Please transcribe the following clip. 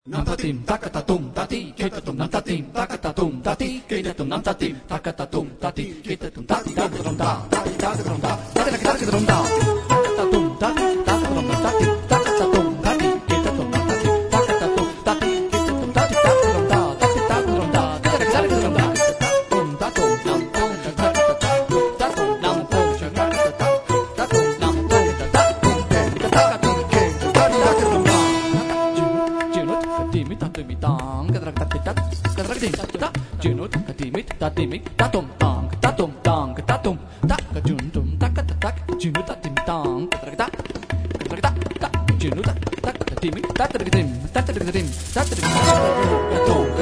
Nantatim takatatum tati ketatum nantatim takatatum tati ketatum nantatim takatatum tati ketatum tati takatatum tati takatatum tati takatatum tati takatatum tati takatatum tati ketatum tati takatatum tati ketatum tati takatatum tati takatatum tati takatatum tatum nampong takatatum tatum nampong takatatum nampong takatatum takatatum takatatum Timit tatimit tang katrak tatitat katrak ting tatat junut katimit tatimit tatum tang tatum tang tatum tak kajuntum takatatak junut tatimit tang katrak tak junut tak tatimit tatrik tim tatrik tim tatrik katum